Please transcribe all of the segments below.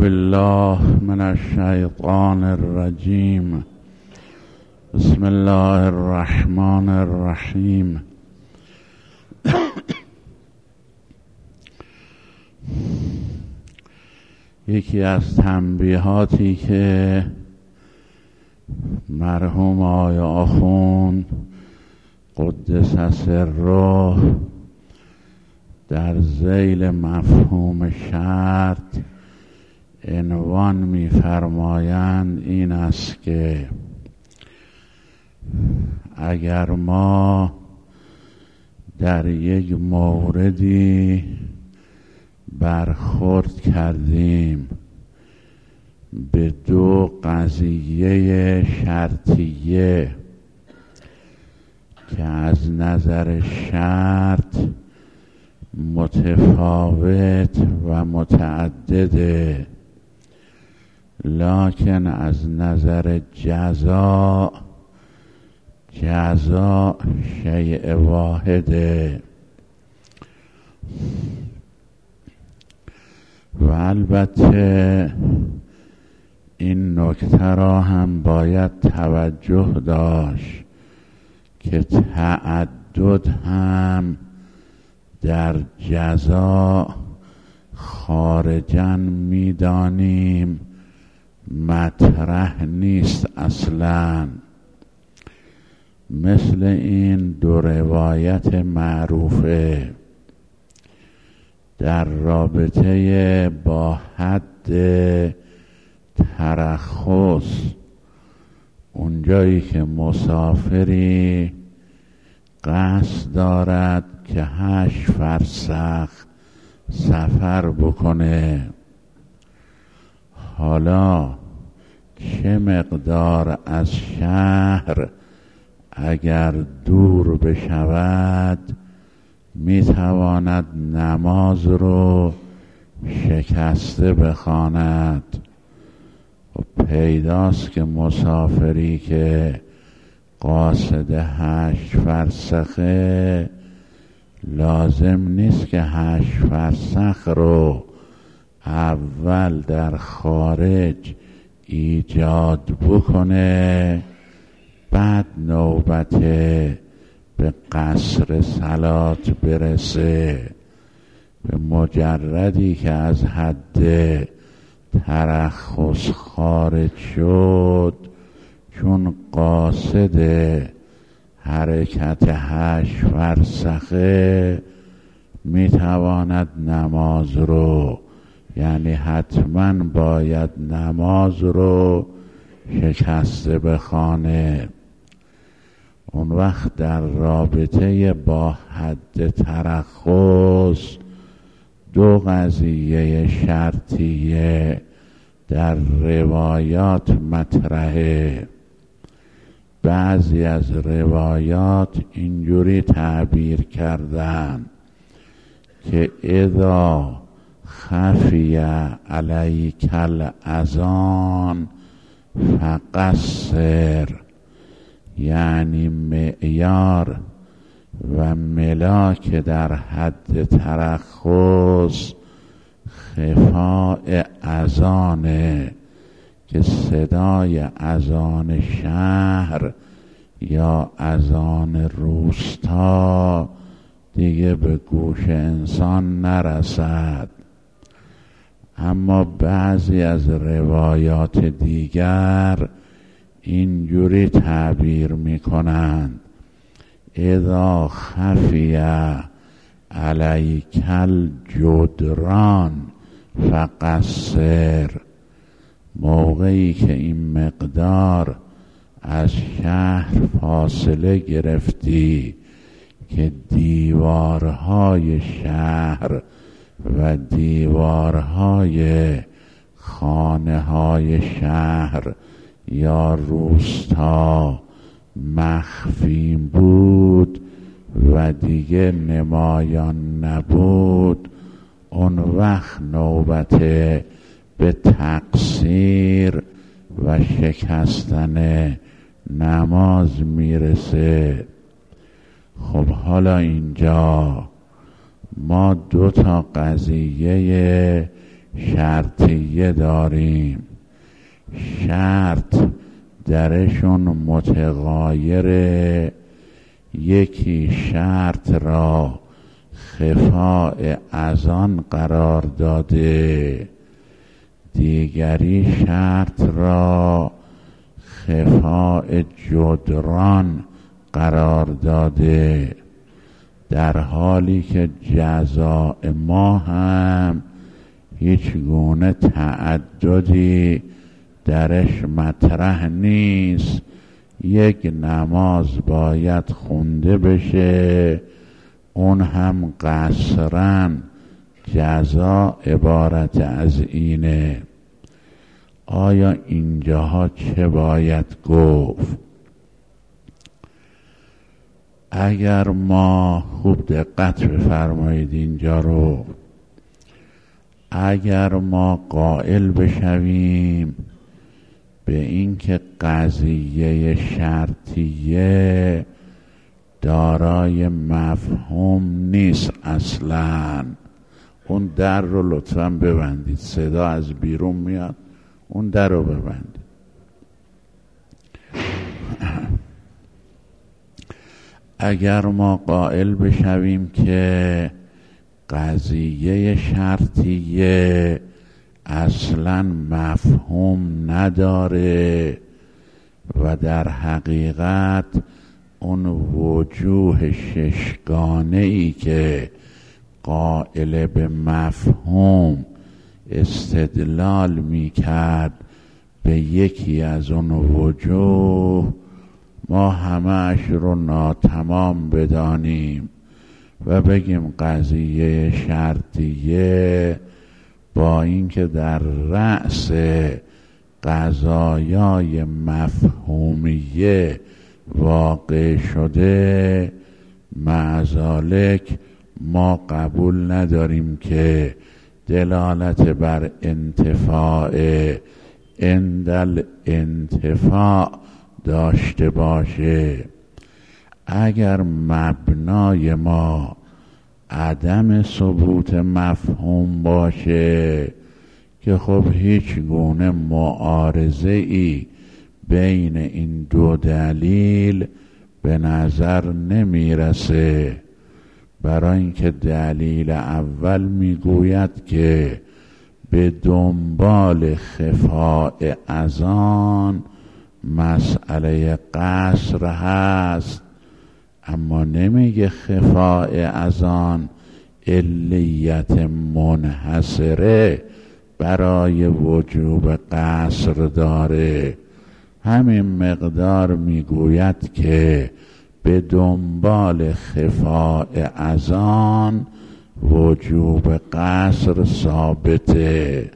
بالله من الشیطان الرجیم. بسم الله الرحمن الرحیم. یکی از تنبیهاتی که مرحوم آقای آخوند قدس سره در ذیل مفهوم شرط عنوان می‌فرمایند این است که اگر ما در یک موردی برخورد کردیم به دو قضیه شرطیه که از نظر شرط متفاوت و متعدده، لکن از نظر جزا شیء واحده. و البته این نکته را هم باید توجه داشت که تعدد هم در جزا خارجاً می‌دانیم مطرح نیست اصلاً. مثل این دو روایت معروفه در رابطه با حد ترخص، اونجایی که مسافری قصد دارد که 8 فرسخ سفر بکنه، حالا چه مقدار از شهر اگر دور بشود میتواند نماز رو شکسته بخواند؟ و پیداست که مسافری که قاصد 8 فرسخه لازم نیست که 8 فرسخ رو اول در خارج ایجاد بکنه، بعد نوبت به قصر صلات برسه. به مجردی که از حد ترخص خارج شد، چون قاصد حرکت 8 فرسخه میتواند نماز رو، یعنی حتما باید نماز رو شکسته بخوانه. اون وقت در رابطه با حد ترخص دو قضیه شرطیه در روایات مطرحه. بعضی از روایات اینجوری تعبیر کردن که اذا خفی علیک الاذان فقصر، یعنی معیار و ملاک در حد ترخص خفاء اذانه که صدای اذان شهر یا اذان روستا دیگه به گوش انسان نرسد. اما بعضی از روایات دیگر اینجوری تعبیر میکنند اذا خفی علیک الجدران فقصر، موقعی که این مقدار از شهر فاصله گرفتی که دیوارهای شهر و دیوارهای خانه های شهر یا روستا مخفی بود و دیگه نمایان نبود، اون وقت نوبت به تقصیر و شکستن نماز میرسه. خب حالا اینجا ما 2 قضیه شرطیه داریم. شرط درشون متغایره. یکی شرط را خفاء از آن قرار داده، دیگری شرط را خفاء جدران قرار داده، در حالی که جزاء ما هم هیچ گونه تعددی درش مطرح نیست. یک نماز باید خونده بشه، اون هم قصراً، جزا عبارت از اینه. آیا اینجاها چه باید گفت؟ اگر ما خوب دقت بفرمایید اینجا رو، اگر ما قائل بشویم به این که قضیه شرطیه دارای مفهوم نیست اصلاً، اون در رو لطفاً ببندید، صدا از بیرون میاد، اون در رو ببندید. اگر ما قائل بشویم که قضیه شرطیه اصلاً مفهوم نداره و در حقیقت اون وجوه ششگانه‌ای که قائل به مفهوم استدلال میکرد به یکی از اون وجوه، ما همه‌اش رو ناتمام بدانیم و بگیم قضیه شرطیه با اینکه در رأس قضایای مفهومیه واقع شده، معذالک ما قبول نداریم که دلالت بر انتفاع عند الانتفاع داشته باشه. اگر مبنای ما عدم ثبوت مفهوم باشه که خب هیچ گونه معارضه ای بین این دو دلیل به نظر نمیرسه، برای اینکه دلیل اول میگوید که به دنبال خفاء از آن مسئله قصر هست، اما نمیگه خفاء از آن علیت منحصره برای وجوب قصر داره. همین مقدار میگوید که به دنبال خفاء از آن وجوب قصر ثابته.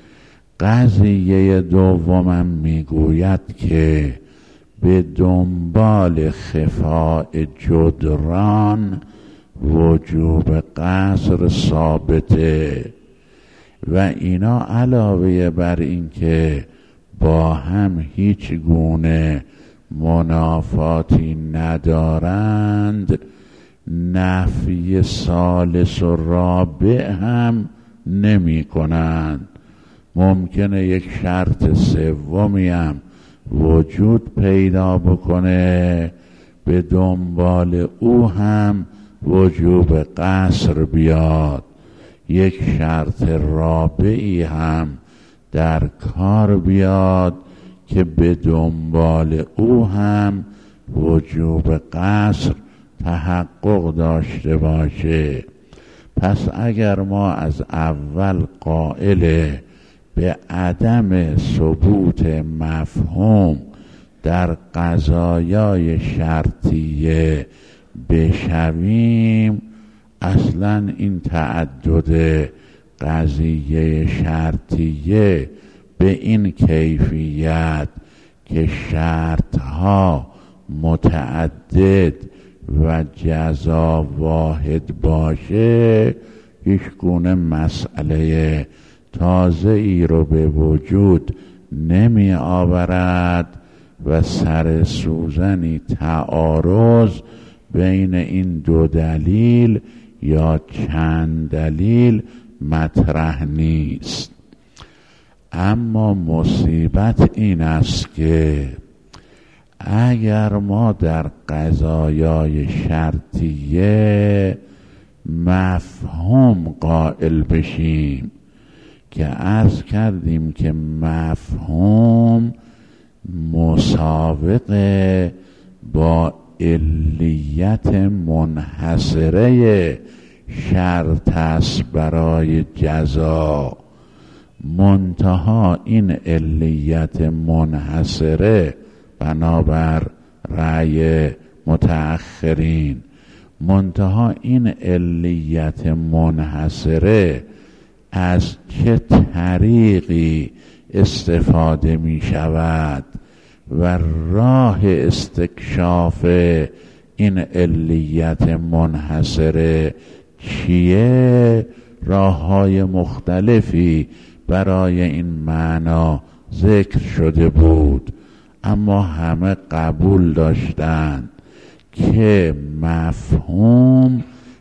قضیه دومم میگوید که به دنبال خفاء جدران وجوب قصر ثابته و اینا علاوه بر این که با هم هیچ گونه منافاتی ندارند، نفی ثالث و رابع هم نمی کنند. ممکنه یک شرط سومی هم وجود پیدا بکنه، به دنبال او هم وجوب قصر بیاد. یک شرط رابعی هم در کار بیاد که به دنبال او هم وجوب قصر تحقق داشته باشه. پس اگر ما از اول قائل به عدم ثبوت مفهوم در قضایای شرطیه بشویم، اصلا این تعدد قضیه شرطیه به این کیفیت که شرطها متعدد و جزا واحد باشه هیچ گونه مسئله تازه ای رو به وجود نمی آورد و سر سوزنی تعارض بین این دو دلیل یا چند دلیل مطرح نیست. اما مصیبت این است که اگر ما در قضایای شرطیه مفهوم قائل بشیم که عرض کردیم که مفهوم مسابقه با علیت منحصره شرط است برای جزا، منتها این علیت منحصره بنابر رأی متأخرین، منتها این علیت منحصره از چه طریقی استفاده می شود و راه استکشاف این علیت منحصره چیه؟ راه‌های مختلفی برای این معنا ذکر شده بود، اما همه قبول داشتند که مفهوم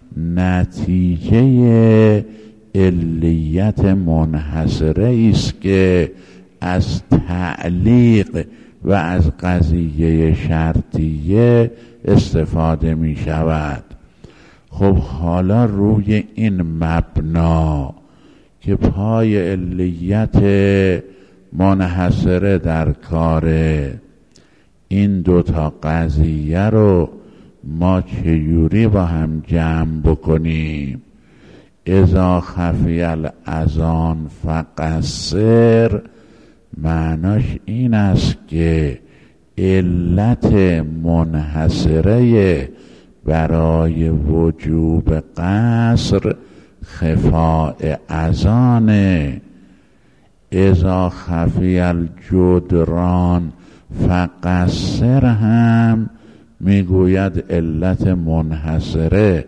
نتیجه علیت منحصره است که از تعلیق و از قضیه شرطیه استفاده می شود. خب حالا روی این مبنا که پای علیت منحصره در کاره، این دوتا قضیه رو ما چجوری با هم جمع بکنیم؟ اذا خفی الاذان فقصر، معناش این است که علت منحصره برای وجوب قصر خفاء اذانه. اذا خفی الجدران فقصر هم میگوید علت منحصره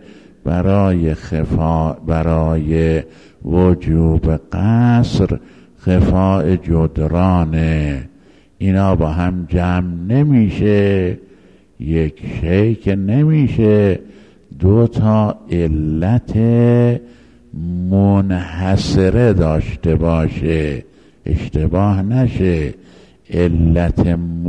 برای وجوب قصر خفاء جدرانه. اینا با هم جمع نمیشه، یک شی که نمیشه، دو تا علت منحصره داشته باشه، اشتباه نشه. علت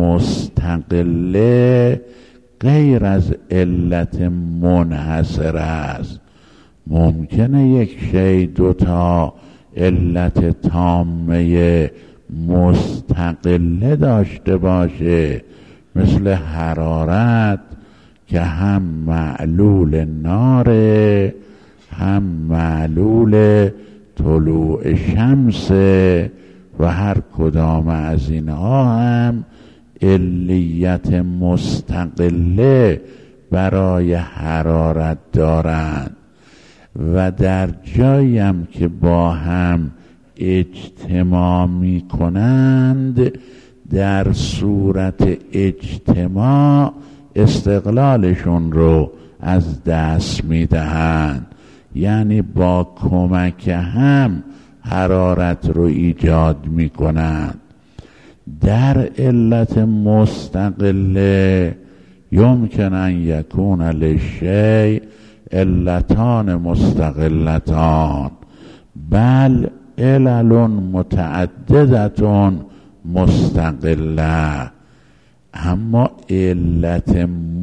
مستقله غیر از علت منحصره است. ممکنه یک شی دو تا علت تامه مستقله داشته باشه، مثل حرارت که هم معلول ناره هم معلول طلوع شمسه و هر کدام از اینها هم علیت مستقله برای حرارت دارند و در جایم که با هم اجتماع می کنند، در صورت اجتماع استقلالشون رو از دست می دهند، یعنی با کمک هم حرارت رو ایجاد می کنند. در علت مستقله یمکن ان یکون للشیء علتان مستقلتان بل علل متعددتون مستقله. اما علت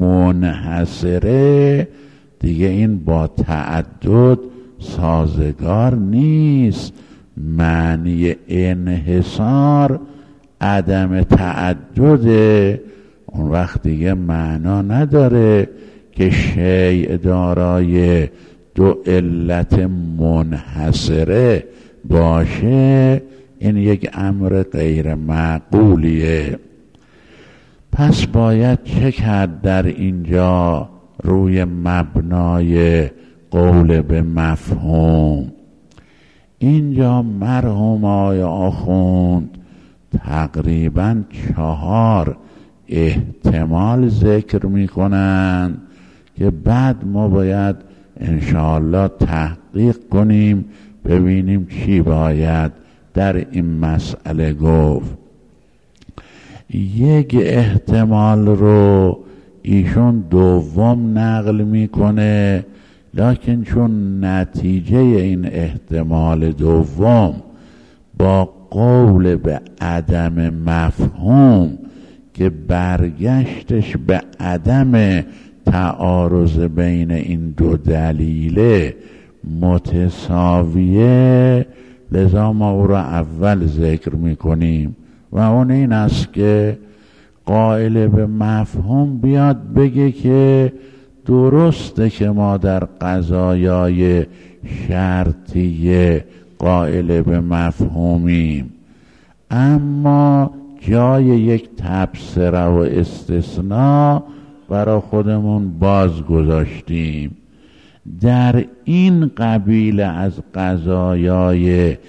منحصره دیگه این با تعدد سازگار نیست. معنی انحصار عدم تعدده، اون وقت دیگه معنا نداره که شیء دارای دو علت منحصره باشه. این یک امر غیر معقولیه. پس باید چه کرد در اینجا روی مبنای قول به مفهوم؟ اینجا مرحوم آقای آخوند تقریبا 4 احتمال ذکر میکنن که بعد ما باید انشاءالله تحقیق کنیم، ببینیم چی باید در این مسئله گفت. یک احتمال رو ایشون دوم نقل میکنه، لکن چون نتیجه این احتمال دوم با قول به عدم مفهوم که برگشتش به عدم تعارض بین این دو دلیل متساویه، لذا ما او را اول ذکر میکنیم و اون این است که قائل به مفهوم بیاد بگه که درسته که ما در قضایای شرطیه قائل به مفهومیم، اما جای یک تبصره و استثناء برای خودمون باز گذاشتیم. در این قبیله از قضایای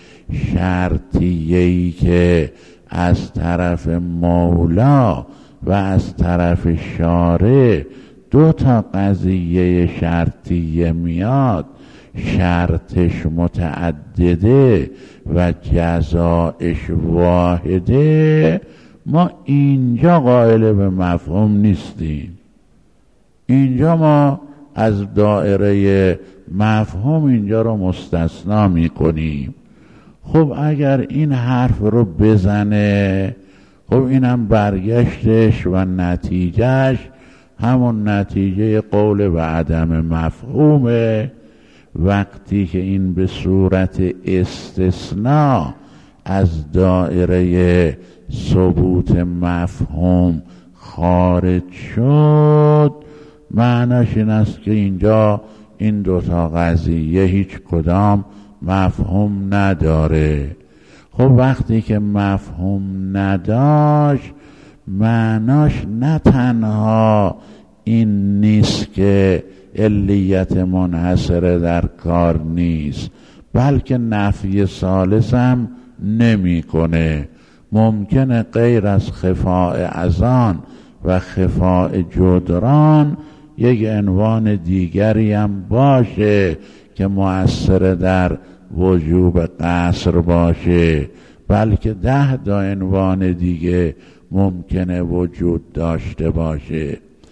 شرطیه‌ای که از طرف مولا و از طرف شارع دو تا قضیه شرطیه میاد، شرطش متعدده و جزایش واحده، ما اینجا قائل به مفهوم نیستیم. اینجا ما از دایره مفهوم اینجا رو مستثنا میکنیم. خب اگر این حرف رو بزنه، خب اینم برگشتش و نتیجهش همون نتیجه قول به عدم مفهومه. وقتی که این به صورت استثناء از دایره ثبوت مفهوم خارج شد، معناش این است که اینجا این دوتا قضیه هیچ کدام مفهوم نداره. خب وقتی که مفهوم نداشت، معناش نه تنها این نیست که علیت منحصره در کار نیست، بلکه نفی ثالث هم نمی کنه. ممکنه غیر از خفاء اذان و خفاء جدران یک عنوان دیگری هم باشه که مؤثر در وجوب قصر باشه، بلکه 10 تا عنوان دیگه ممکنه وجود داشته باشه.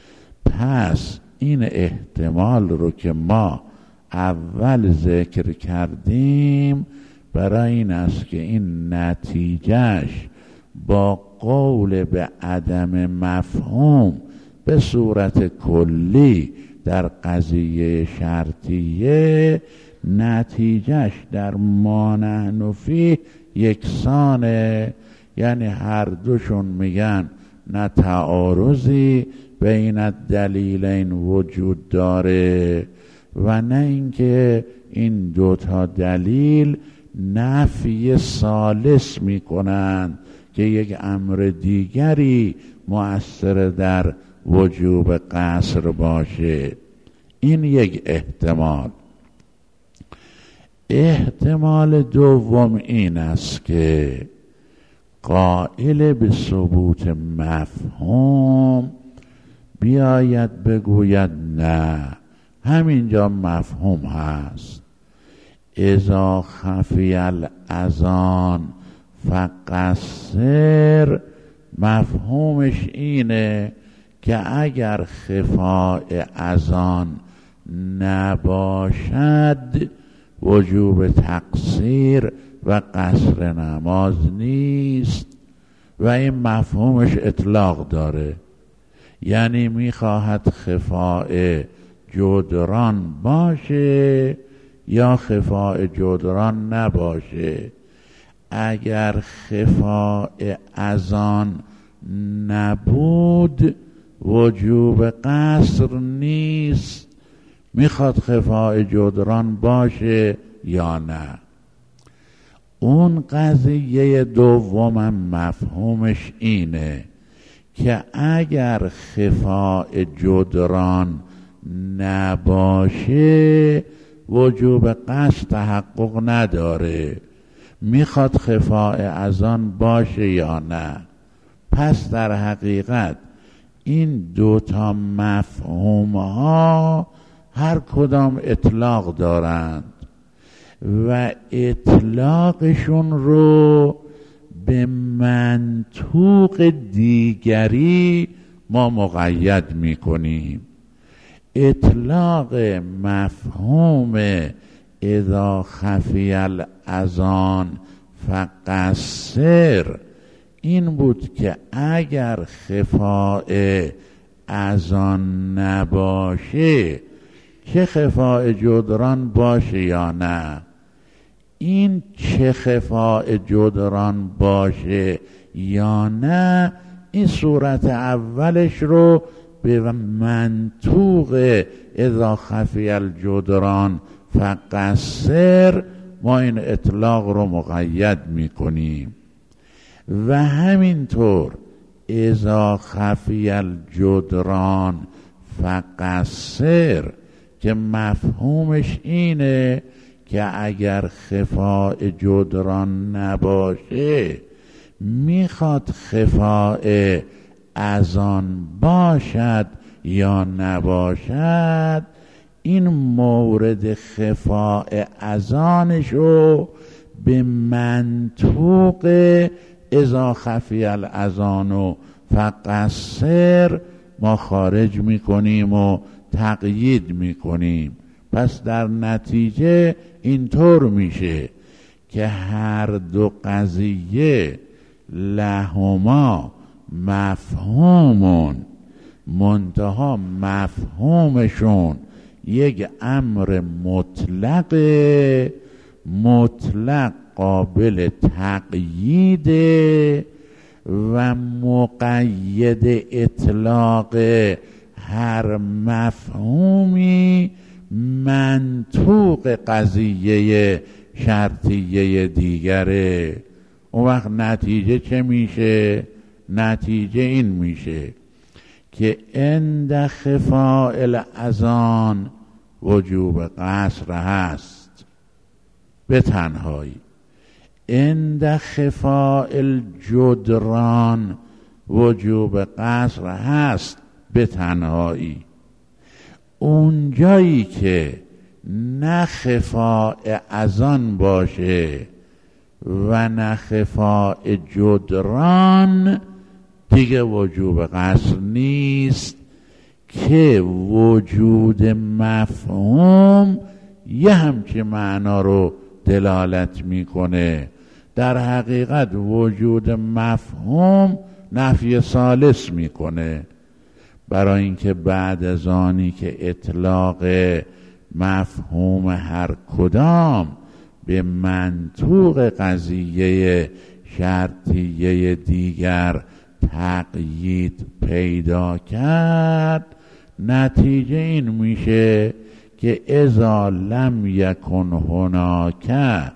پس این احتمال رو که ما اول ذکر کردیم برای این است که این نتیجهش با قول به عدم مفهوم به صورت کلی در قضیه شرطیه، نتیجهش در ما نحن فیه یکسانه، یعنی هر دوشون میگن نه تعارضی بین الدلیلین وجود داره و نه اینکه این دوتا دلیل نفی ثالث میکنن که یک امر دیگری مؤثر در وجوب قصر باشه. این یک احتمال. احتمال دوم این است که قائل به ثبوت مفهوم بیاید بگوید نه، همینجا مفهوم هست. اذا خفی الاذان فقصر، مفهومش اینه که اگر خفاء اذان نباشد وجوب تقصیر و قصر نماز نیست و این مفهومش اطلاق داره، یعنی میخواهد خفاء جدران باشه یا خفاء جدران نباشه. اگر خفاء اذان نبود وجوب قصر نیست، میخواد خفاء جدران باشه یا نه. اون قضیه دومم مفهومش اینه که اگر خفاء جدران نباشه وجوب قصد تحقق نداره، میخواد خفاء اذان باشه یا نه. پس در حقیقت این دوتا مفهوم ها هر کدام اطلاق دارند و اطلاقشون رو به منطوق دیگری ما مقید میکنیم. اطلاق مفهوم اذا خفی الاذان فقصر این بود که اگر خفاء از آن نباشه، چه خفاء جدران باشه یا نه، این چه خفاء جدران باشه یا نه، این صورت اولش رو به منطوق اذا خفی الجدران فقصر ما این اطلاق رو مقید میکنیم. و همینطور اذا خفی الجدران فقصر که مفهومش اینه که اگر خفاء جدران نباشه میخواد خفاء از آن باشد یا نباشد، این مورد خفاء از آنشو به منطوق اذا خفی الاذان فقصر ما خارج میکنیم و تقیید میکنیم. پس در نتیجه اینطور میشه که هر دو قضیه لهما مفهومون، منتها مفهومشون یک امر مطلق قابل تقیید و مقید اطلاق هر مفهومی منطوق قضیه شرطیه دیگره. اون وقت نتیجه چه میشه؟ نتیجه این میشه که عند خفاء الاذان وجوب قصر هست به تنهایی، عند خفاء الجدران وجوب قصر هست به تنهایی. اونجایی که نه خفاء اذان باشه و نه خفاء جدران دیگه وجوب قصر نیست، که وجود مفهوم یه همچین معنا رو دلالت میکنه. در حقیقت وجود مفهوم نفی ثالث میکنه، برای اینکه بعد از آنی که اطلاق مفهوم هر کدام به منطوق قضیه شرطیه دیگر تقیید پیدا کرد، نتیجه این میشه که اذا لم یکن هناک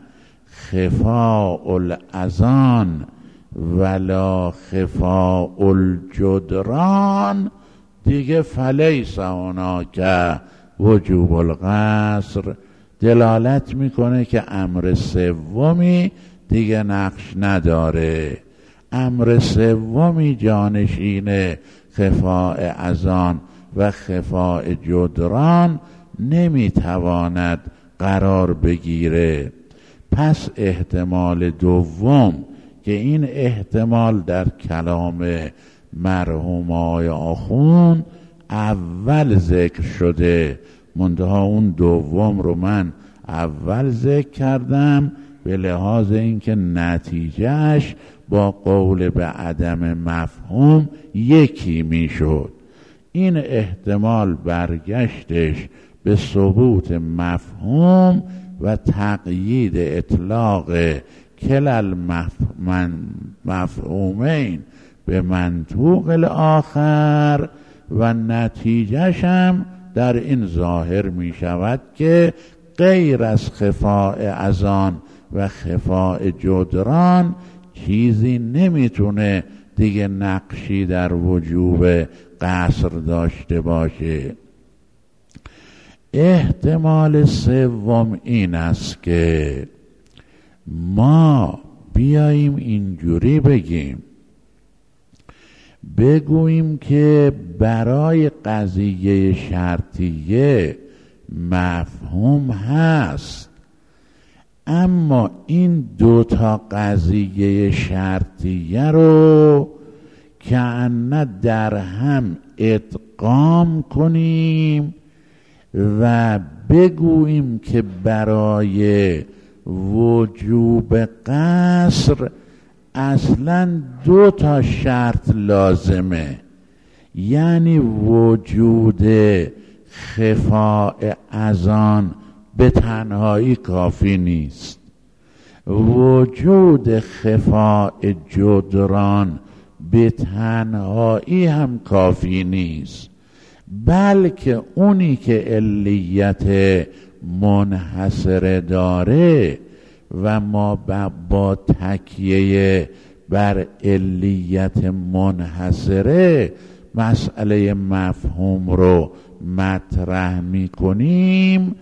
خفاء الاذان ولا خفاء الجدران دیگه فلیس هناک وجوب القصر، دلالت میکنه که امر سومی دیگه نقش نداره. امر سومی جانشین خفاء اذان و خفاء جدران نمیتواند قرار بگیره. پس احتمال دوم که این احتمال در کلام مرحوم آقای آخوند اول ذکر شده، منتها اون دوم رو من اول ذکر کردم به لحاظ اینکه نتیجهش با قول به عدم مفهوم یکی میشد. این احتمال برگشتش به ثبوت مفهوم و تقیید اطلاق کل المفهومین به منطوق الاخر و نتیجهش هم در این ظاهر می شود که غیر از خفاء اذان و خفاء جدران چیزی نمیتونه دیگه نقشی در وجوب قصر داشته باشه. احتمال سوم این است که ما بیاییم اینجوری بگوییم که برای قضیه شرطیه مفهوم هست، اما این دوتا قضیه شرطیه رو که ان در هم ادغام کنیم و بگوییم که برای وجوب قصر اصلا 2 شرط لازمه، یعنی وجود خفاء اذان به تنهایی کافی نیست، وجود خفاء جدران به تنهایی هم کافی نیست، بلکه اونی که علیت منحصره داره و ما با تکیه بر علیت منحصره مسئله مفهوم رو مطرح میکنیم،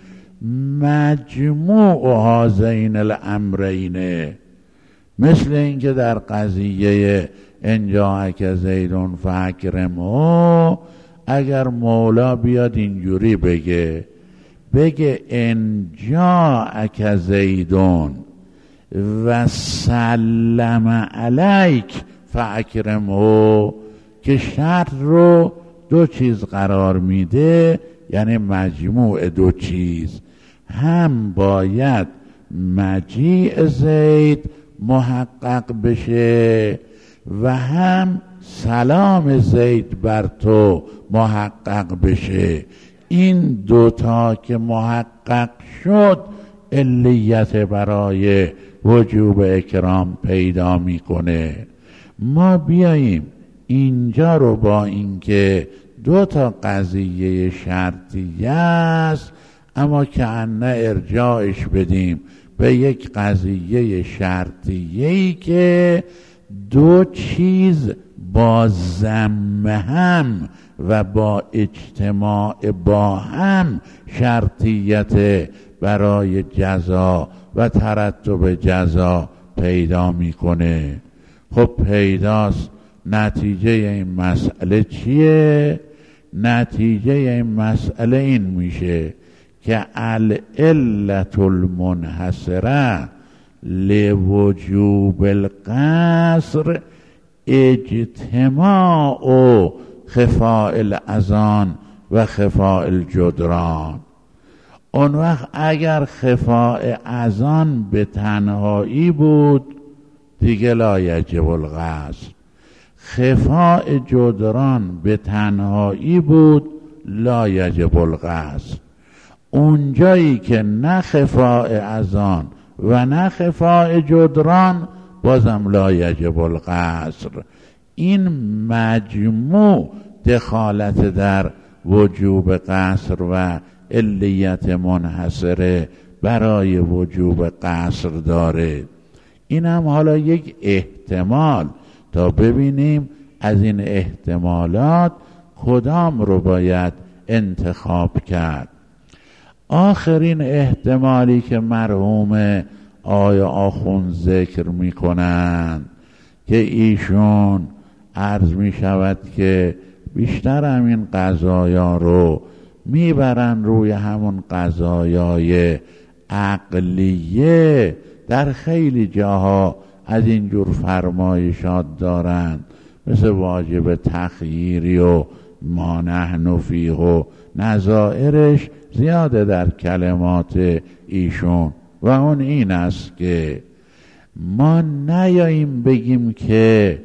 مجموع هذین الامرین، مثل اینکه در قضیه ان جاءک زید فاکرمه، اگر مولا بیاد اینجوری بگه ان جاءک زیدون و سلم علیک فاکرمه، که شرط رو 2 چیز قرار میده، یعنی مجموع 2 چیز، هم باید مجیء زید محقق بشه و هم سلام زید بر تو محقق بشه. این 2 که محقق شد علیت برای وجوب اکرام پیدا میکنه. ما بیاییم اینجا رو با اینکه 2 قضیه شرطیه است، اما که انه ارجاعش بدیم به یک قضیه شرطیه‌ای که 2 چیز با ضم هم و با اجتماع با هم شرطیت برای جزا و ترتب جزا پیدا میکنه. خب پیداست نتیجه این مسئله چیه؟ نتیجه این مسئله این میشه که العلة المنحصره لوجوب القصر اجتماع خفاء الاذان و خفاء الجدران. اون وقت اگر خفاء اذان به تنهایی بود دیگه لا یجب القصر، خفاء جدران به تنهایی بود لا یجب القصر. اونجایی که نه خفاء اذان و نه خفاء جدران بازم لا یجب القصر. این مجموع دخالت در وجوب قصر و علیت منحصره برای وجوب قصر داره. این هم حالا یک احتمال، تا ببینیم از این احتمالات کدام رو باید انتخاب کرد. آخرین احتمالی که مرحوم آقای آخوند ذکر می کنند که ایشون عرض می شود که بیشتر همین قضایا رو میبرن روی همون قضایای عقلیه، در خیلی جاها از اینجور فرمایشات دارند، مثل واجب تخییری و ما نحن فیه و نظائرش زیاده در کلمات ایشون. و اون این است که ما نیاییم بگیم که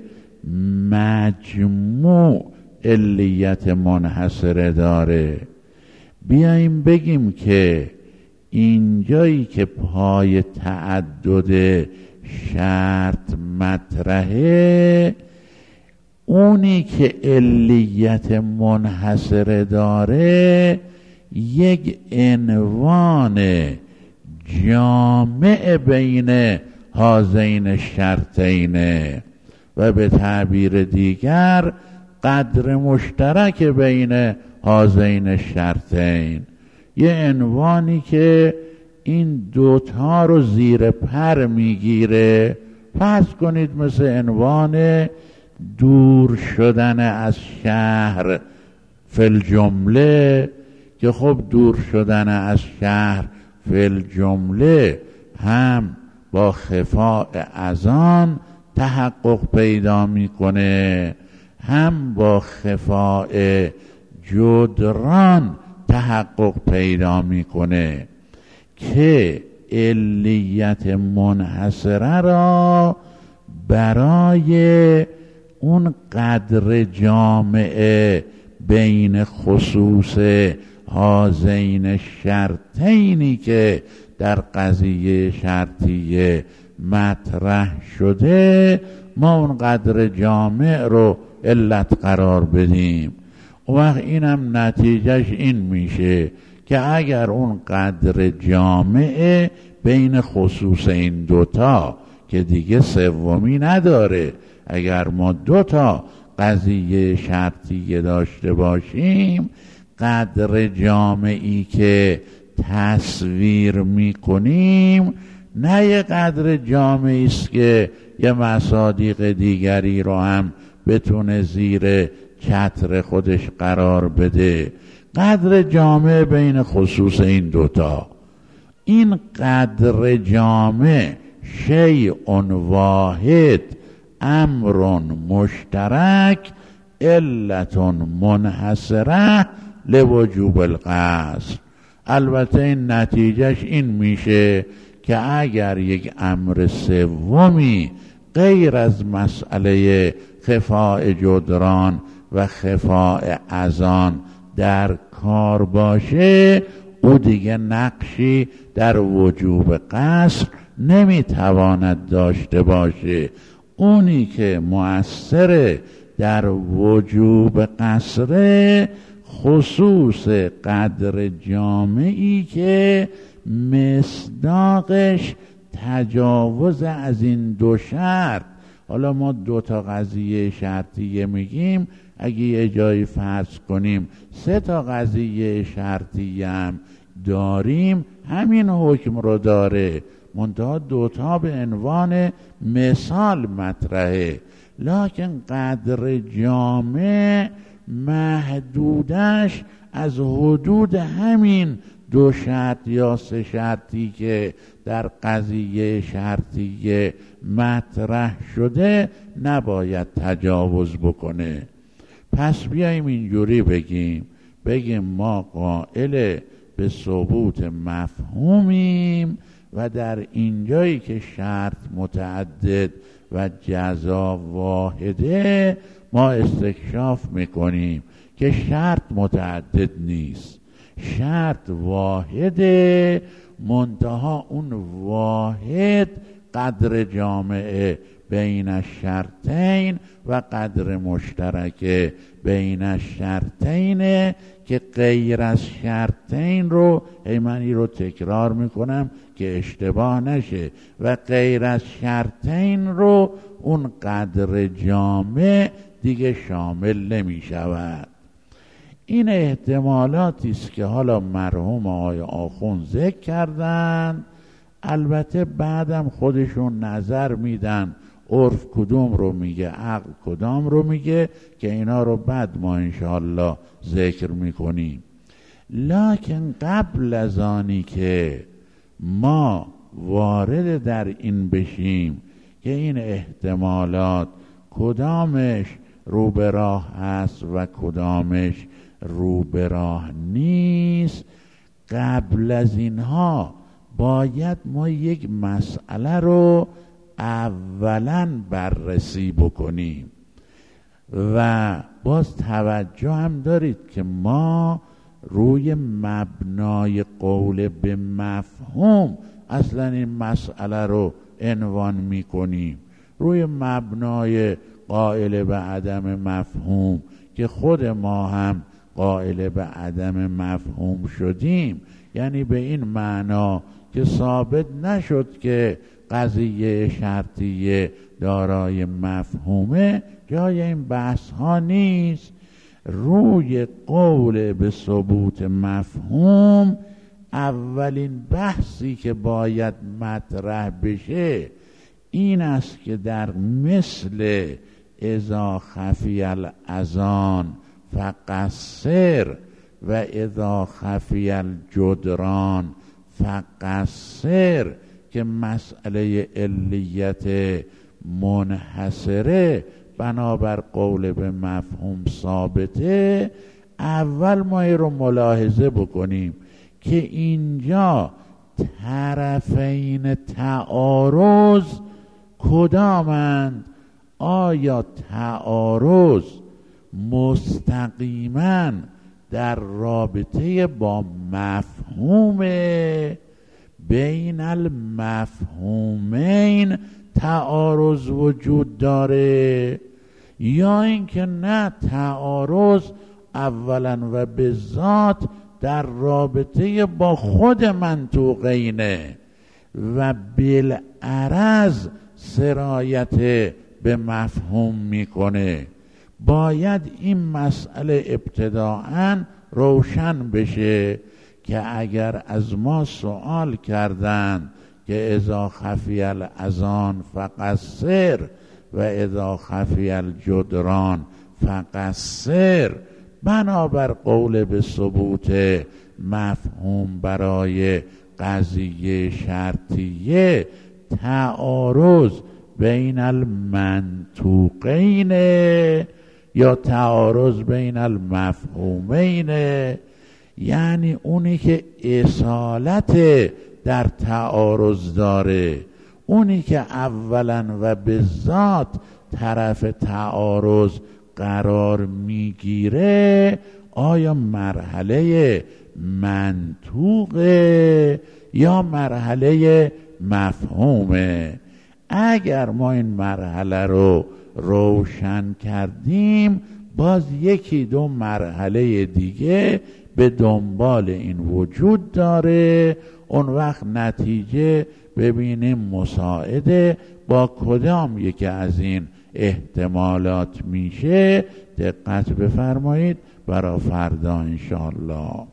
مجموع علیت منحصره داره، بیاییم بگیم که اینجایی که پای تعدد شرط مطرحه، اونی که علیت منحصره داره یک عنوان جامع بین هذین شرطین و به تعبیر دیگر قدر مشترک بین هذین شرطین، یه عنوانی که این 2 رو زیر پر میگیره. فرض کنید مثل عنوان دور شدن از شهر فی الجمله، که خب دور شدن از شهر فی الجمله هم با خفاء اذان تحقق پیدا میکنه، هم با خفاء جدران تحقق پیدا میکنه، که علیت منحصره را برای اون قدر جامعه بین خصوص هازین شرطینی که در قضیه شرطیه مطرح شده ما اون قدر جامع رو علت قرار بدیم. اون وقت اینم نتیجهش این میشه که اگر اون قدر جامعه بین خصوص این دوتا که دیگه سومی نداره، اگر ما دوتا قضیه شرطیه داشته باشیم قدر جامعی که تصویر میکنیم نه یه قدر جامعی است که یه مصادیق دیگری رو هم بتونه زیر چتر خودش قرار بده. قدر جامع بین خصوص این دوتا، این قدر جامع شیء واحد امر مشترک علت منحصره لوجوب القصر. البته این نتیجهش این میشه که اگر یک امر سومی غیر از مسئله خفاء جدران و خفاء اذان در کار باشه او دیگه نقشی در وجوب قصر نمیتواند داشته باشه. اونی که مؤثر در وجوب قصر خصوص قدر جامعی که مصداقش تجاوز از این دو شرط. حالا ما دوتا قضیه شرطیه میگیم، اگه یه جایی فرض کنیم 3 قضیه شرطیه هم داریم همین حکم رو داره، منتها دوتا به عنوان مثال مطرحه. لکن قدر جامع محدودش از حدود همین 2 شرط یا 3 شرطی که در قضیه شرطیه مطرح شده نباید تجاوز بکنه. پس بیاییم اینجوری بگیم ما قائل به ثبوت مفهومیم و در اینجایی که شرط متعدد و جزا واحده ما استکشاف میکنیم که شرط متعدد نیست، شرط واحده، منتها اون واحد قدر جامعه بین الشرطین و قدر مشترک بین الشرطین که غیر از شرطین رو من رو تکرار میکنم که اشتباه نشه و غیر از شرطین رو اون قدر جامع دیگه شامل نمی شود. این احتمالاتی است که حالا مرحوم آقای آخوند ذکر کردن. البته بعدم خودشون نظر میدن عرف کدوم رو میگه عقل کدام رو میگه که اینا رو بعد ما انشاءالله ذکر میکنیم. لکن قبل از آنی که ما وارد در این بشیم که این احتمالات کدامش رو به راه هست و کدامش رو به راه نیست، قبل از اینها باید ما یک مسئله رو اولا بررسی بکنیم. و باز توجه هم دارید که ما روی مبنای قول به مفهوم اصلا این مسئله رو عنوان میکنیم، روی مبنای قائل به عدم مفهوم که خود ما هم قائل به عدم مفهوم شدیم، یعنی به این معنا که ثابت نشد که قضیه شرطیه دارای مفهومه، جای این بحث ها نیست. روی قول به ثبوت مفهوم اولین بحثی که باید مطرح بشه این است که در مثل اذا خفی الاذان فقصر و اذا خفی الجدران فقصر که مسئله علیت منحصره بنابر قول به مفهوم ثابته. اول ما این رو ملاحظه بکنیم که اینجا طرفین تعارض کدامند؟ آیا تعارض مستقیما در رابطه با مفهوم بین المفهومین تعارض وجود داره، یا اینکه نه تعارض اولا و به ذات در رابطه با خود منطوقینه و بالعرض سرایت به مفهوم میکنه. باید این مسئله ابتداعاً روشن بشه که اگر از ما سوال کردند که اذا خفی الاذان فقصر و اذا خفی الجدران فقصر، بنابر قول به ثبوت مفهوم برای قضیه شرطیه، تعارض بین المنطوقین یا تعارض بین المفهومین، یعنی اونی که اصالت در تعارض داره، اونی که اولا و به ذات طرف تعارض قرار میگیره، آیا مرحله منطوقه یا مرحله مفهومه؟ اگر ما این مرحله رو روشن کردیم، باز یکی دو مرحله دیگه به دنبال این وجود داره. اون وقت نتیجه ببینیم مساعده با کدام یکی از این احتمالات میشه. دقت بفرمایید برای فردا انشاءالله.